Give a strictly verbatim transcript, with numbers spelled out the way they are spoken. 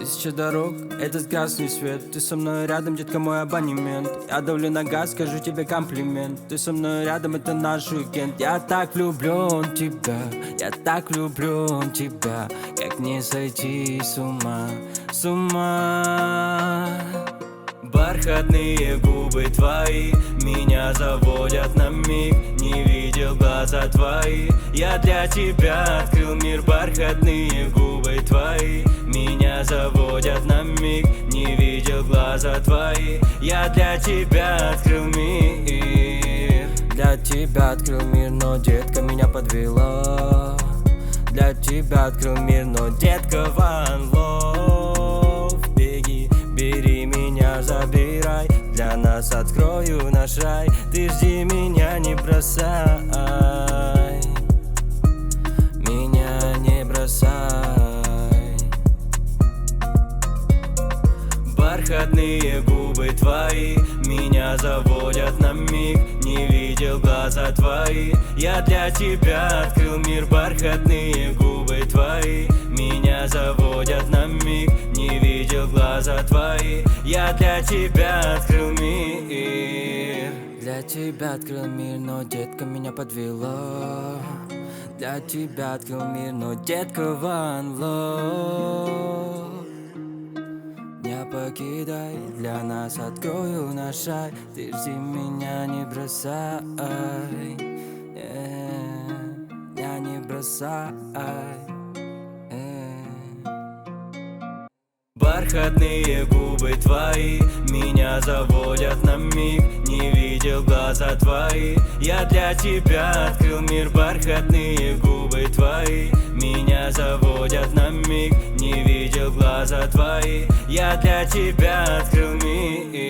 Тысяча дорог, этот красный свет. Ты со мной рядом, детка, мой абонемент. Я давлю на газ, скажу тебе комплимент. Ты со мной рядом, это наш уикенд. Я так влюблен в тебя, я так влюблен в тебя. Как не сойти с ума, с ума. Бархатные губы твои меня заводят на миг. Не видел глаза твои, я для тебя открыл мир. Бархатные губы твои меня заводят на миг. Не видел глаза твои, я для тебя открыл мир. Для тебя открыл мир, но детка меня подвела. Для тебя открыл мир, но детка one love. Беги, бери меня, забирай. Для нас открою наш рай. Ты жди меня, не бросай. Меня не бросай. Бархатные губы твои меня заводят на миг. Не видел глаза твои, я для тебя открыл мир. Бархатные губы твои меня заводят на миг. Не видел глаза твои, я для тебя открыл мир. Для тебя открыл мир, но детка меня подвела. Для тебя открыл мир, но детка one love. Не покидай, для нас открою наш рай. Ты жди меня, не бросай. Yeah, я не бросай. Бархатные губы твои меня заводят на миг. Не видел глаза твои, я для тебя открыл мир. Бархатные губы твои меня заводят на миг. Не видел глаза твои, я для тебя открыл мир.